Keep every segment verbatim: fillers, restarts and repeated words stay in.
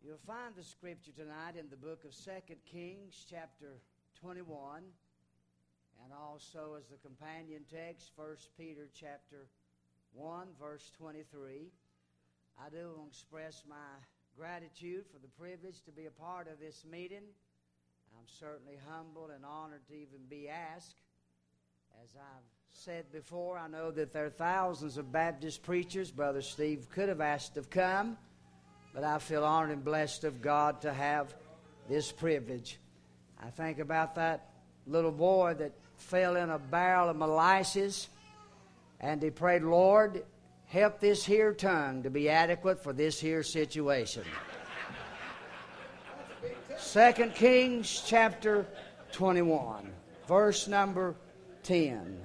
You'll find the scripture tonight in the book of Second Kings, chapter twenty-one, and also as the companion text, First Peter, chapter one, verse twenty-three. I do want to express my gratitude for the privilege to be a part of this meeting. I'm certainly humbled and honored to even be asked. As I've said before, I know that there are thousands of Baptist preachers Brother Steve could have asked to come, but I feel honored and blessed of God to have this privilege. I think about that little boy that fell in a barrel of molasses, and he prayed, Lord, help this here tongue to be adequate for this here situation. Second Kings chapter twenty-one, verse number ten.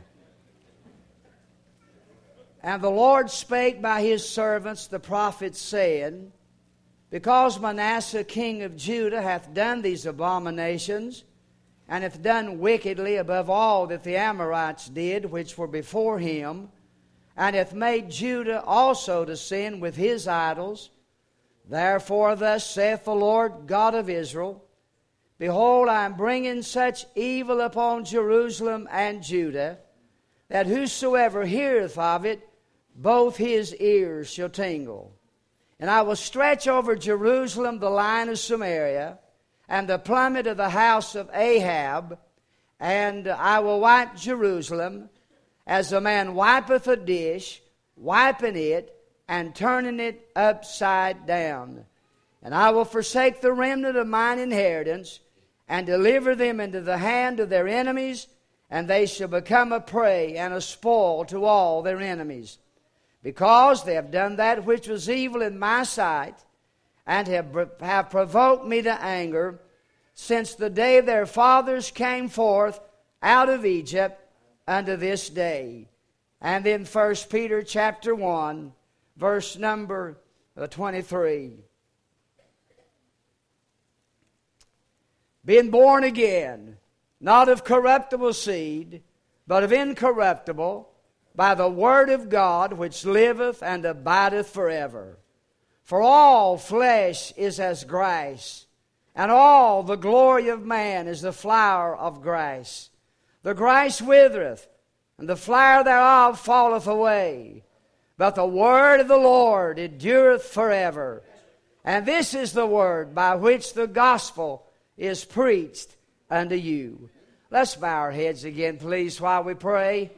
And the Lord spake by his servants the prophets, saying, Because Manasseh king of Judah hath done these abominations, and hath done wickedly above all that the Amorites did, which were before him, and hath made Judah also to sin with his idols, therefore thus saith the Lord God of Israel, Behold, I am bringing such evil upon Jerusalem and Judah, that whosoever heareth of it, both his ears shall tingle. And I will stretch over Jerusalem the line of Samaria, and the plummet of the house of Ahab, and I will wipe Jerusalem, as a man wipeth a dish, wiping it, and turning it upside down. And I will forsake the remnant of mine inheritance, and deliver them into the hand of their enemies, and they shall become a prey and a spoil to all their enemies. Because they have done that which was evil in my sight, and have, have provoked me to anger, since the day their fathers came forth out of Egypt unto this day. And then First Peter chapter one, verse number twenty-three. Being born again, not of corruptible seed, but of incorruptible, by the word of God which liveth and abideth forever. For all flesh is as grass, and all the glory of man is the flower of grass. The grass withereth, and the flower thereof falleth away. But the word of the Lord endureth forever. And this is the word by which the gospel is preached unto you. Let's bow our heads again, please, while we pray.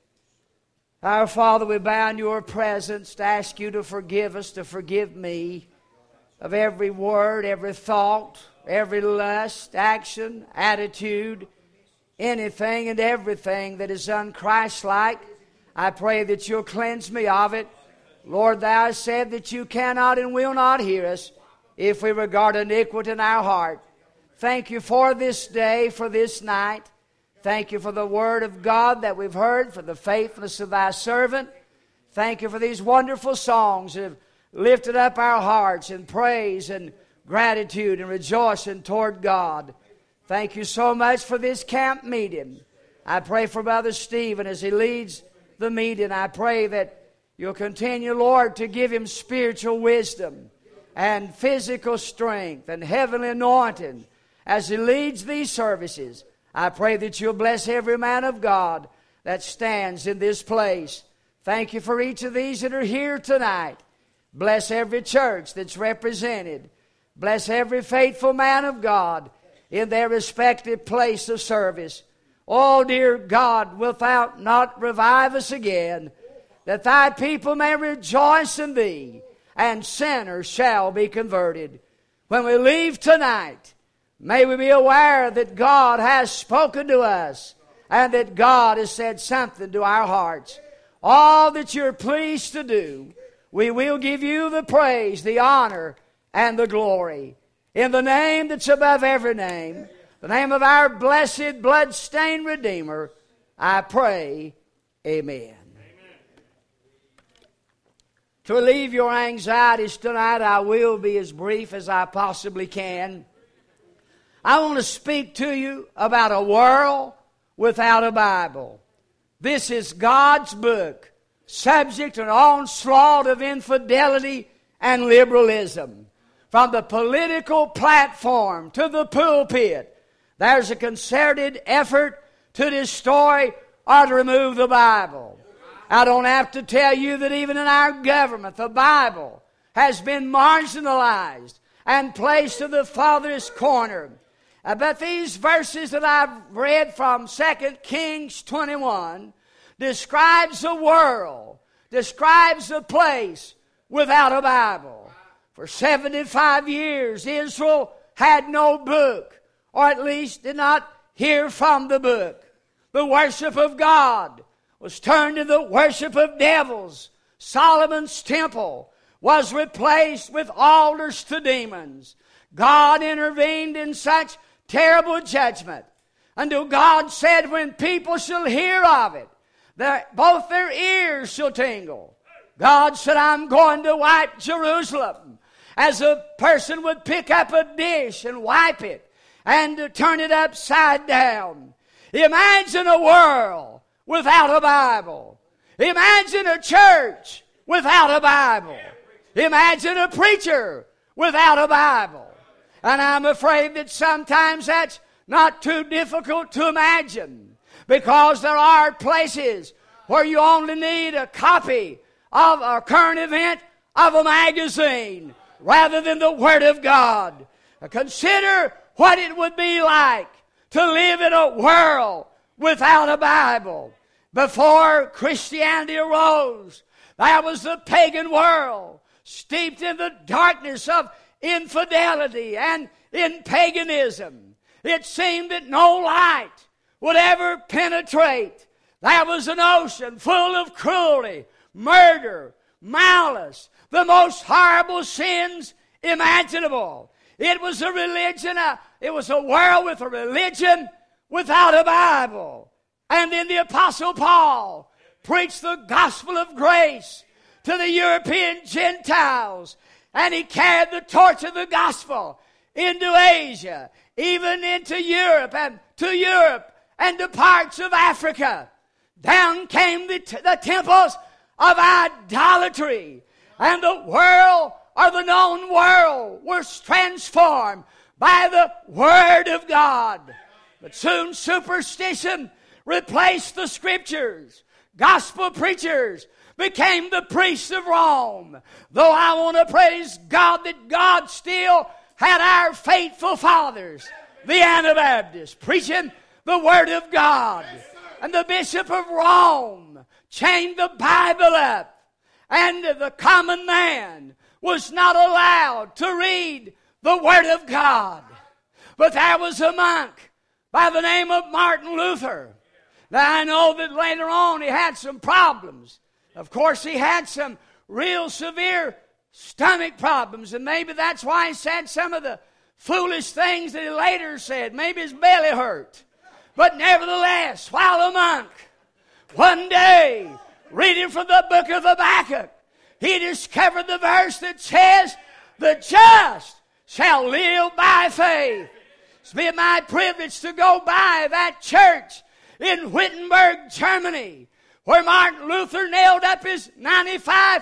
Our Father, we bow in your presence to ask you to forgive us, to forgive me of every word, every thought, every lust, action, attitude, anything and everything that is unchristlike. I pray that you'll cleanse me of it. Lord, thou hast said that you cannot and will not hear us if we regard iniquity in our heart. Thank you for this day, for this night. Thank you for the word of God that we've heard, for the faithfulness of thy servant. Thank you for these wonderful songs that have lifted up our hearts in praise and gratitude and rejoicing toward God. Thank you so much for this camp meeting. I pray for Brother Stephen as he leads the meeting. I pray that you'll continue, Lord, to give him spiritual wisdom and physical strength and heavenly anointing as he leads these services. I pray that you'll bless every man of God that stands in this place. Thank you for each of these that are here tonight. Bless every church that's represented. Bless every faithful man of God in their respective place of service. Oh, dear God, wilt thou not revive us again, that thy people may rejoice in thee, and sinners shall be converted. When we leave tonight, may we be aware that God has spoken to us and that God has said something to our hearts. All that you're pleased to do, we will give you the praise, the honor, and the glory. In the name that's above every name, the name of our blessed, blood-stained Redeemer, I pray, amen. To relieve your anxieties tonight, I will be as brief as I possibly can. I want to speak to you about a world without a Bible. This is God's book, subject to an onslaught of infidelity and liberalism. from the political platform to the pulpit, there's a concerted effort to destroy or to remove the Bible. I don't have to tell you that even in our government, the Bible has been marginalized and placed to the farthest corner. Uh, but these verses that I've read from Second Kings twenty-one describes a world, describes a place without a Bible. For seventy-five years, Israel had no book, or at least did not hear from the book. The worship of God was turned to the worship of devils. Solomon's temple was replaced with altars to demons. God intervened in such terrible judgment until God said, when people shall hear of it, their, both their ears shall tingle. God said, I'm going to wipe Jerusalem as a person would pick up a dish and wipe it and to turn it upside down. Imagine a world without a Bible. Imagine a church without a Bible. Imagine a preacher without a Bible. And I'm afraid that sometimes that's not too difficult to imagine, because there are places where you only need a copy of a current event of a magazine rather than the Word of God. Consider what it would be like to live in a world without a Bible. Before Christianity arose, there was the pagan world, steeped in the darkness of infidelity and in paganism. It seemed that no light would ever penetrate. There was an ocean full of cruelty, murder, malice, the most horrible sins imaginable. It was a religion, uh, it was a world with a religion without a Bible. And then the Apostle Paul preached the gospel of grace to the European Gentiles, and he carried the torch of the gospel into Asia, even into Europe, and to Europe and to parts of Africa. Down came the, t- the temples of idolatry, and the world, or the known world, was transformed by the Word of God. But soon superstition replaced the Scriptures. Gospel preachers became the priests of Rome. Though I want to praise God that God still had our faithful fathers, the Anabaptists, preaching the Word of God. And the Bishop of Rome chained the Bible up, and the common man was not allowed to read the Word of God. But there was a monk by the name of Martin Luther. Now I know that later on he had some problems. Of course he had some real severe stomach problems, and maybe that's why he said some of the foolish things that he later said. Maybe his belly hurt. But nevertheless, while a monk, one day, reading from the book of Habakkuk, he discovered the verse that says, the just shall live by faith. It's been my privilege to go by that church in Wittenberg, Germany, where Martin Luther nailed up his ninety-five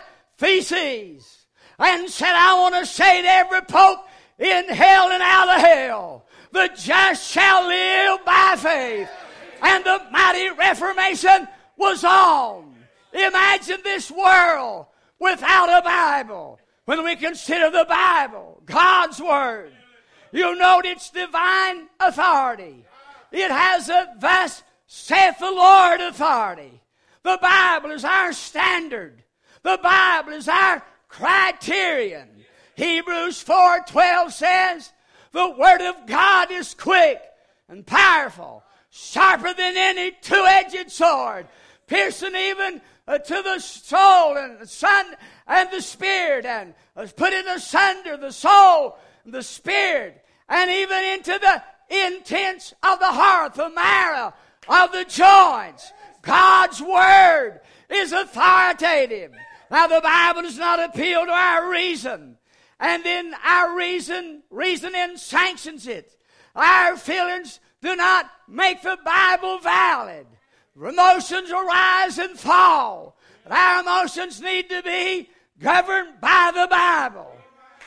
Theses and said, I want to say to every pope in hell and out of hell, the just shall live by faith. And the mighty Reformation was on. Imagine this world without a Bible. When we consider the Bible, God's Word, you'll note its divine authority. It has a thus saith the Lord authority. The Bible is our standard. The Bible is our criterion. Hebrews four twelve says, the Word of God is quick and powerful, sharper than any two-edged sword, piercing even uh, to the soul and the son and the spirit, and uh, putting asunder the soul and the spirit, and even into the intents of the heart, the marrow of the joints. God's Word is authoritative. Now the Bible does not appeal to our reason, and then our reason, reasoning sanctions it. Our feelings do not make the Bible valid. Emotions arise and fall, but our emotions need to be governed by the Bible.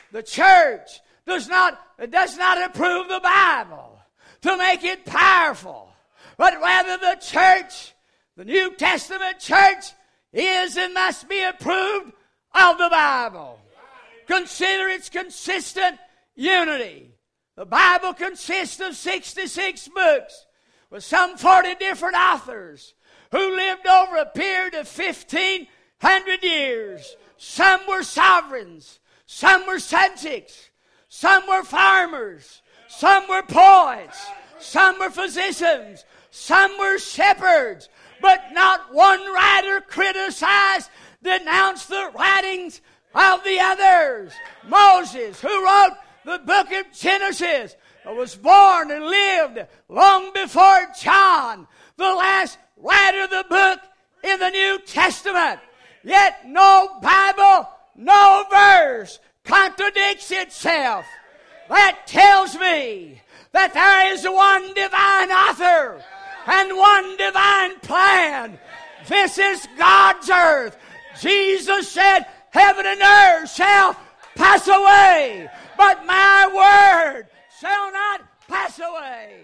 The church does not, does not approve the Bible to make it powerful, but rather the church, the New Testament church, is and must be approved of the Bible. Consider its consistent unity. The Bible consists of sixty-six books with some forty different authors who lived over a period of fifteen hundred years. Some were sovereigns, some were subjects, some were farmers, some were poets, some were physicians, some were shepherds, but not one writer criticized, denounced the writings of the others. Moses, who wrote the book of Genesis, was born and lived long before John, the last writer of the book in the New Testament. Yet no Bible, no verse contradicts itself. That tells me that there is one divine author and one divine plan. This is God's earth. Jesus said, heaven and earth shall pass away, but my word shall not pass away.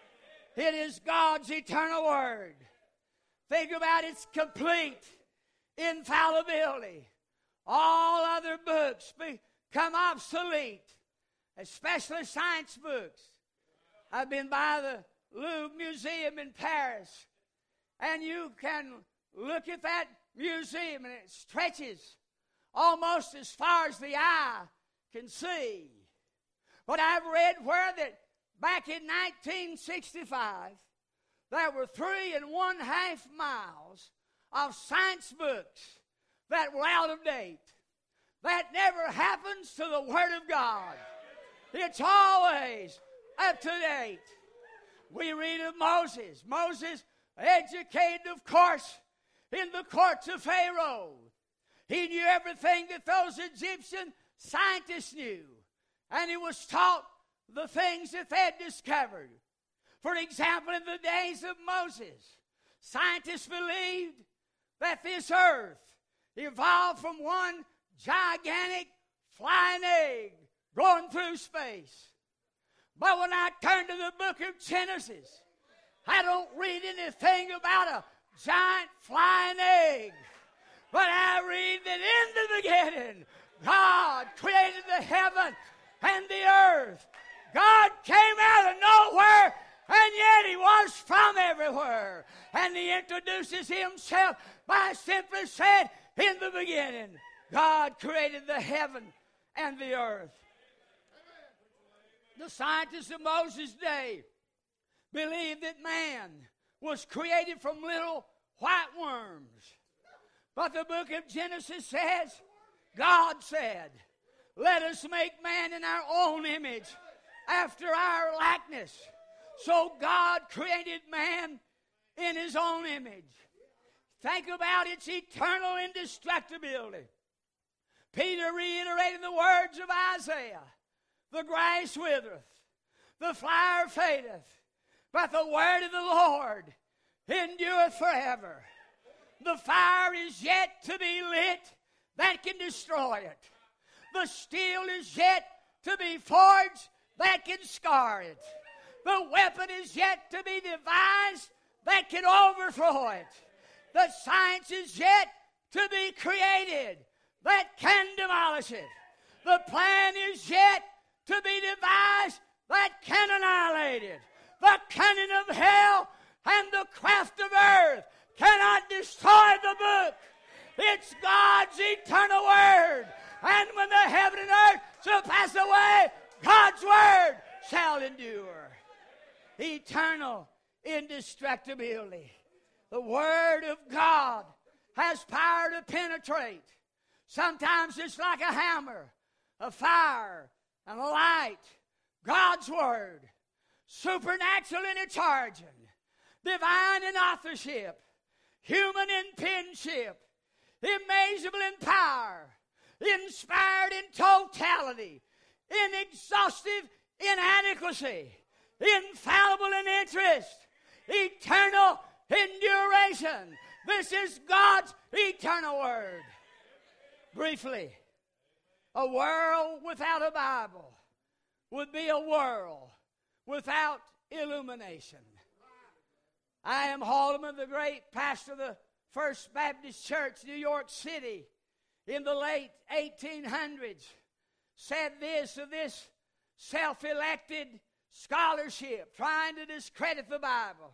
It is God's eternal word. Think about its complete infallibility. All other books become obsolete, especially science books. I've been by the Louvre Museum in Paris, and you can look at that museum and it stretches almost as far as the eye can see. But I've read where that back in nineteen sixty-five, there were three and one half miles of science books that were out of date. That never happens to the Word of God. It's always up to date. We read of Moses. Moses, educated, of course, in the courts of Pharaoh. He knew everything that those Egyptian scientists knew. And he was taught the things that they had discovered. For example, in the days of Moses, scientists believed that this earth evolved from one gigantic flying egg going through space. But when I turn to the book of Genesis, I don't read anything about a giant flying egg. But I read that in the beginning, God created the heaven and the earth. God came out of nowhere, and yet He was from everywhere. And He introduces Himself by simply saying, in the beginning, God created the heaven and the earth. The scientists of Moses' day believed that man was created from little white worms. But the book of Genesis says, God said, let us make man in our own image, after our likeness. So God created man in His own image. Think about its eternal indestructibility. Peter reiterated the words of Isaiah. The grass withereth, the flower fadeth, but the word of the Lord endureth forever. The fire is yet to be lit that can destroy it. The steel is yet to be forged that can scar it. The weapon is yet to be devised that can overthrow it. The science is yet to be created that can demolish it. The plan is yet to be devised that can annihilate it. The cunning of hell and the craft of earth cannot destroy the book. It's God's eternal word. And when the heaven and earth shall pass away, God's word shall endure. Eternal indestructibility. The word of God has power to penetrate. Sometimes it's like a hammer, a fire, and a light. God's word, supernatural in its origin, divine in authorship, human in penmanship, immeasurable in power, inspired in totality, inexhaustive in adequacy, infallible in interest, eternal in duration. This is God's eternal word. Briefly, A world without a Bible would be a world without illumination. I am Haldeman, the great pastor of the First Baptist Church, New York City, in the late eighteen hundreds, said this of this self-elected scholarship trying to discredit the Bible.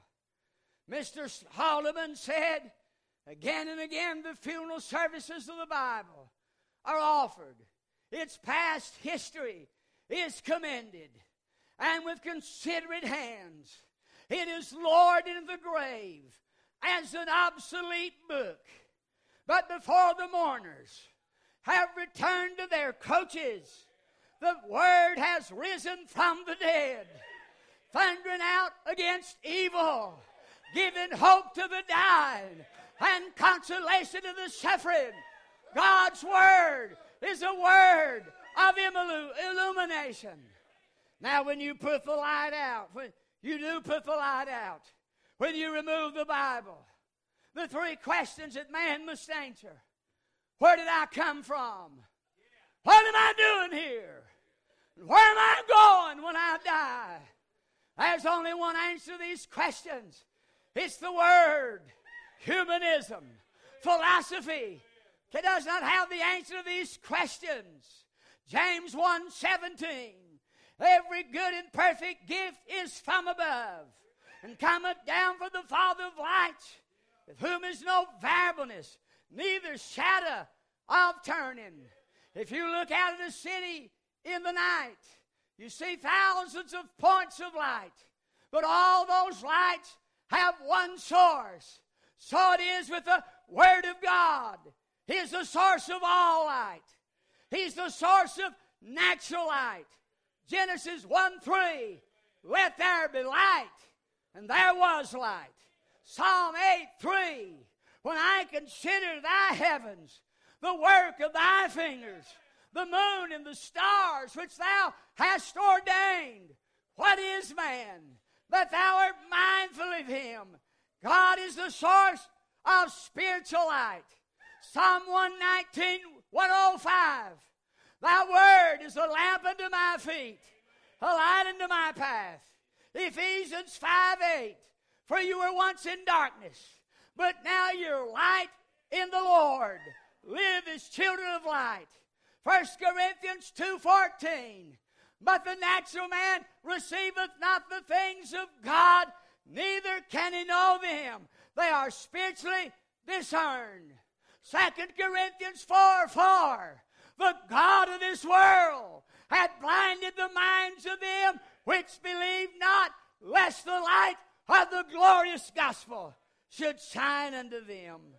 Mister Haldeman said, again and again, the funeral services of the Bible are offered. Its past history is commended, and with considerate hands it is lowered into the grave as an obsolete book. But before the mourners have returned to their coaches, the Word has risen from the dead, thundering out against evil, giving hope to the dying and consolation to the suffering. God's Word is a word of illumination. Now, when you put the light out, when you do put the light out, when you remove the Bible, the three questions that man must answer: where did I come from? What am I doing here? Where am I going when I die? There's only one answer to these questions. It's the Word. Humanism, philosophy, it does not have the answer to these questions. James one seventeen, every good and perfect gift is from above, and cometh down from the Father of lights, with whom is no variableness, neither shadow of turning. If you look out of the city in the night, you see thousands of points of light, but all those lights have one source. So it is with the Word of God. He is the source of all light. He's the source of natural light. Genesis one three, let there be light, and there was light. Psalm eight three, when I consider thy heavens, the work of thy fingers, the moon and the stars which thou hast ordained. What is man that thou art mindful of him? God is the source of spiritual light. Psalm one nineteen, one oh five. Thy word is a lamp unto my feet, a light unto my path. Ephesians five eight. For you were once in darkness, but now you're light in the Lord. Live as children of light. First Corinthians two fourteen. But the natural man receiveth not the things of God, neither can he know them. They are spiritually discerned. Second Corinthians four four. The God of this world hath blinded the minds of them which believe not, lest the light of the glorious gospel should shine unto them.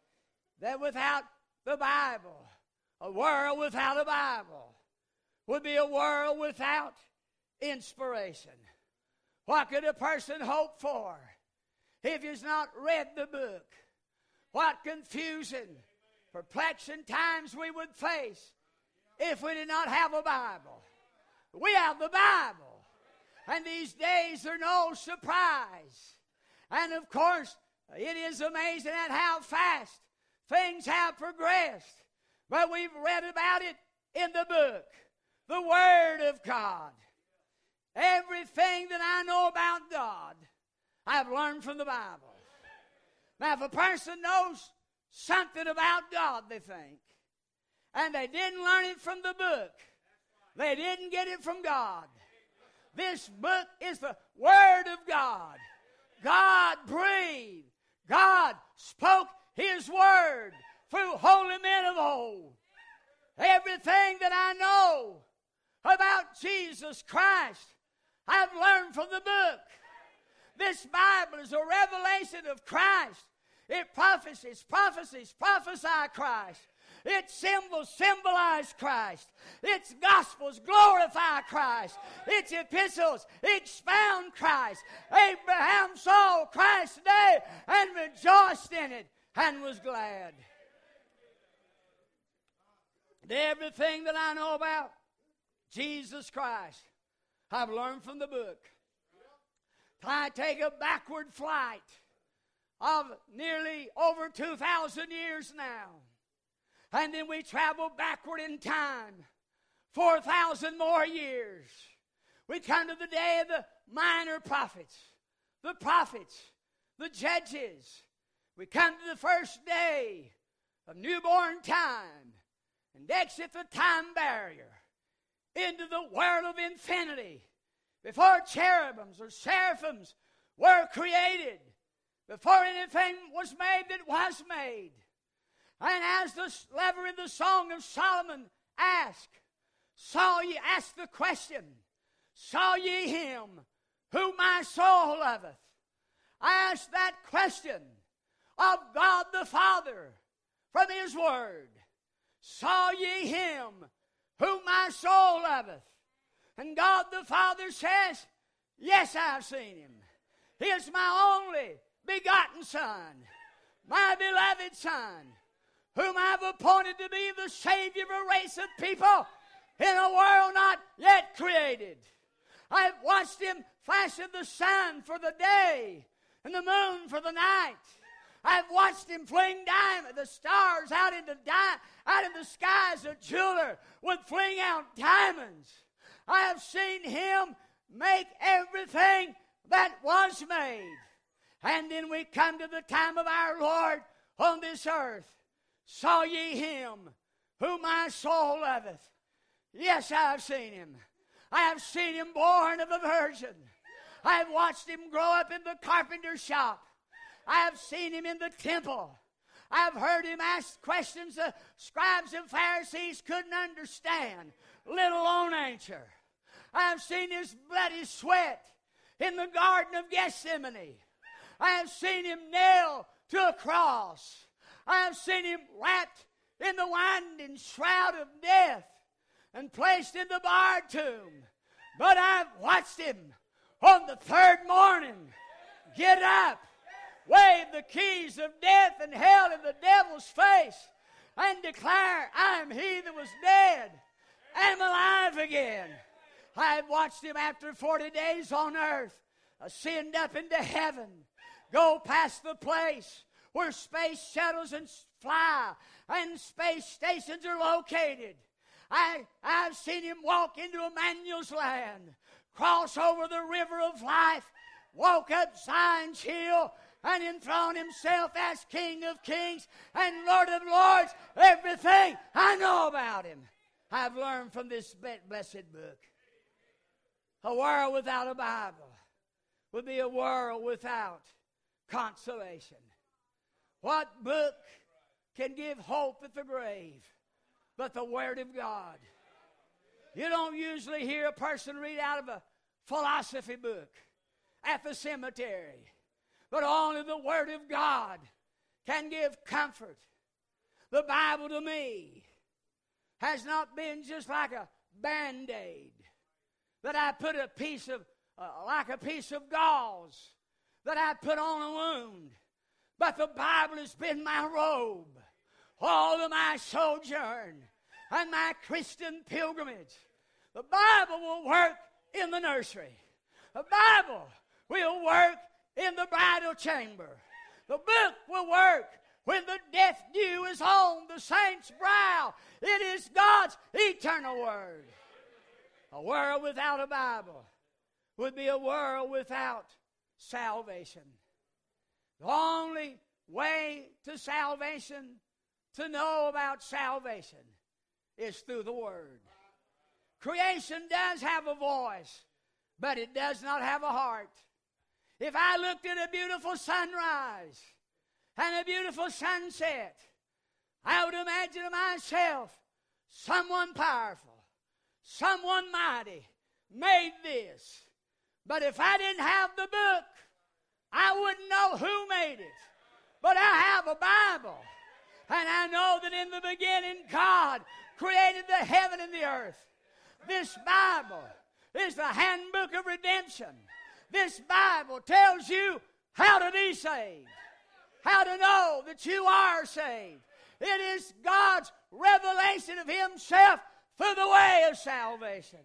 That without the Bible, a world without a Bible would be a world without inspiration. What could a person hope for if he's not read the book? What confusion, perplexing times we would face if we did not have a Bible. We have the Bible, and these days are no surprise. And of course, it is amazing at how fast things have progressed. But we've read about it in the book, the Word of God. Everything that I know about God, I've learned from the Bible. Now, if a person knows something about God, they think, and they didn't learn it from the book, they didn't get it from God. This book is the Word of God. God breathed. God spoke His Word through holy men of old. Everything that I know about Jesus Christ, I've learned from the book. This Bible is a revelation of Christ. It prophecies, prophecies, prophesy Christ. Its symbols symbolize Christ. Its gospels glorify Christ. Its epistles expound Christ. Abraham saw Christ's day and rejoiced in it and was glad. Everything that I know about Jesus Christ, I've learned from the book. I take a backward flight of nearly over two thousand years now, and then we travel backward in time four thousand more years. We come to the day of the minor prophets, the prophets, the judges. We come to the first day of newborn time and exit the time barrier into the world of infinity before cherubims or seraphims were created, before anything was made that was made. And as the lover in the Song of Solomon asked, saw ye, asked the question, saw ye him whom my soul loveth? I asked that question of God the Father from His Word. Saw ye him whom my soul loveth? And God the Father says, yes, I've seen him. He is my only begotten Son, my beloved Son, whom I've appointed to be the Savior of a race of people in a world not yet created. I've watched him fashion the sun for the day and the moon for the night. I've watched him fling diamond, the stars out into di- out in the skies. A jeweler would fling out diamonds. I have seen him make everything that was made. And then we come to the time of our Lord on this earth. Saw ye him whom my soul loveth? Yes, I have seen him. I have seen him born of a virgin. I have watched him grow up in the carpenter's shop. I have seen him in the temple. I have heard him ask questions the scribes and Pharisees couldn't understand, let alone answer. I have seen his bloody sweat in the Garden of Gethsemane. I have seen him nailed to a cross. I have seen him wrapped in the winding shroud of death and placed in the barred tomb. But I've watched him on the third morning get up, wave the keys of death and hell in the devil's face, and declare, I am he that was dead and am alive again. I have watched him after forty days on earth ascend up into heaven, go past the place where space shuttles and fly and space stations are located. I, I've seen him walk into Emmanuel's land, cross over the river of life, walk up Zion's hill, and enthrone himself as King of Kings and Lord of Lords. Everything I know about him, I've learned from this blessed book. A world without a Bible would be a world without consolation. What book can give hope at the grave but the Word of God? You don't usually hear a person read out of a philosophy book at the cemetery, but only the Word of God can give comfort. The Bible to me has not been just like a Band-Aid that I put a piece of, uh, like a piece of gauze that I put on a wound, but the Bible has been my robe all of my sojourn and my Christian pilgrimage. The Bible will work in the nursery. The Bible will work in the bridal chamber. The book will work when the death dew is on the saint's brow. It is God's eternal word. A world without a Bible would be a world without salvation. The only way to salvation, to know about salvation, is through the Word. Creation does have a voice, but it does not have a heart. If I looked at a beautiful sunrise and a beautiful sunset, I would imagine to myself, someone powerful, someone mighty made this. But if I didn't have the book, I wouldn't know who made it. But I have a Bible, and I know that in the beginning God created the heaven and the earth. This Bible is the handbook of redemption. This Bible tells you how to be saved, how to know that you are saved. It is God's revelation of Himself through the way of salvation.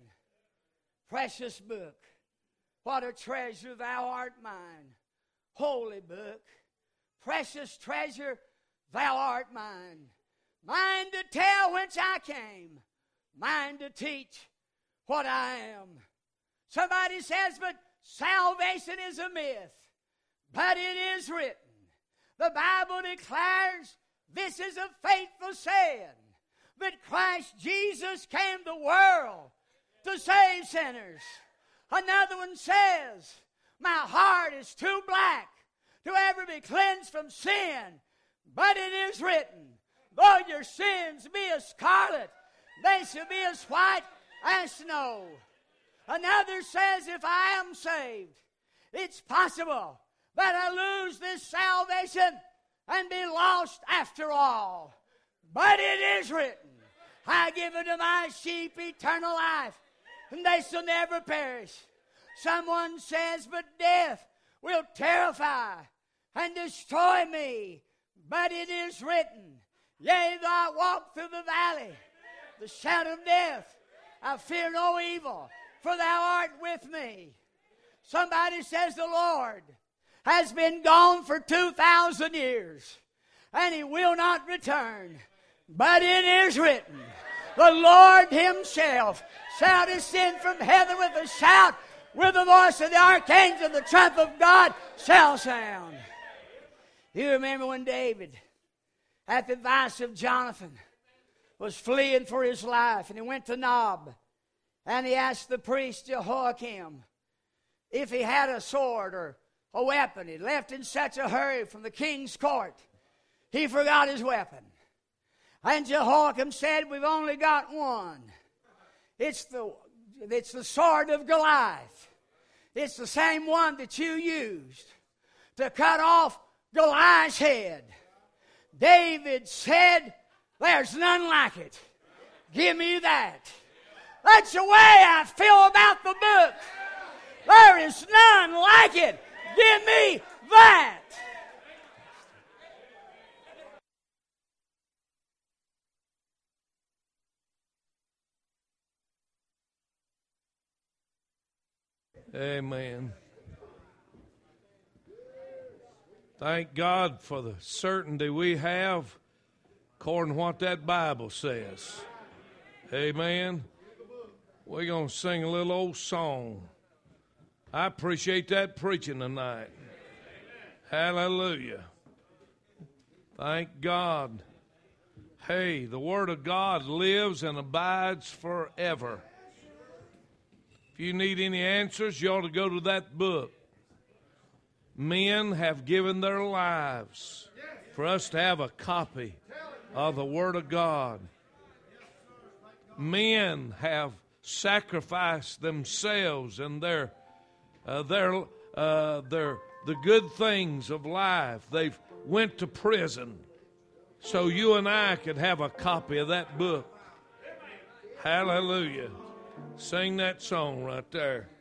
Precious book, what a treasure thou art mine. Holy book, precious treasure, thou art mine. Mine to tell whence I came, mind to teach what I am. Somebody says, but salvation is a myth. But it is written. The Bible declares this is a faithful saying, that Christ Jesus came to the world to save sinners. Another one says, my heart is too black to ever be cleansed from sin. But it is written, though your sins be as scarlet, they shall be as white as snow. Another says, if I am saved, it's possible that I lose this salvation and be lost after all. But it is written, I give unto my sheep eternal life, and they shall never perish. Someone says, but death will terrify and destroy me. But it is written, yea, though I walk through the valley, the shadow of death, I fear no evil, for thou art with me. Somebody says the Lord has been gone for two thousand years, and he will not return. But it is written, the Lord himself shall descend from heaven with a shout, with the voice of the archangel, the trump of God shall sound. You remember when David, at the advice of Jonathan, was fleeing for his life, and he went to Nob, and he asked the priest Jehoiakim if he had a sword or a weapon. He left in such a hurry from the king's court, he forgot his weapon. And Jehoiakim said, we've only got one. It's the, it's the sword of Goliath. It's the same one that you used to cut off Goliath's head. David said, there's none like it. Give me that. That's the way I feel about the book. There is none like it. Give me that. Amen. Thank God for the certainty we have according to what that Bible says. Amen. We're going to sing a little old song. I appreciate that preaching tonight. Hallelujah. Thank God. Hey, the Word of God lives and abides forever. If you need any answers, you ought to go to that book. Men have given their lives for us to have a copy of the Word of God. Men have sacrificed themselves and their, uh, their, uh, their, the good things of life. They've went to prison so you and I could have a copy of that book. Hallelujah. Sing that song right there.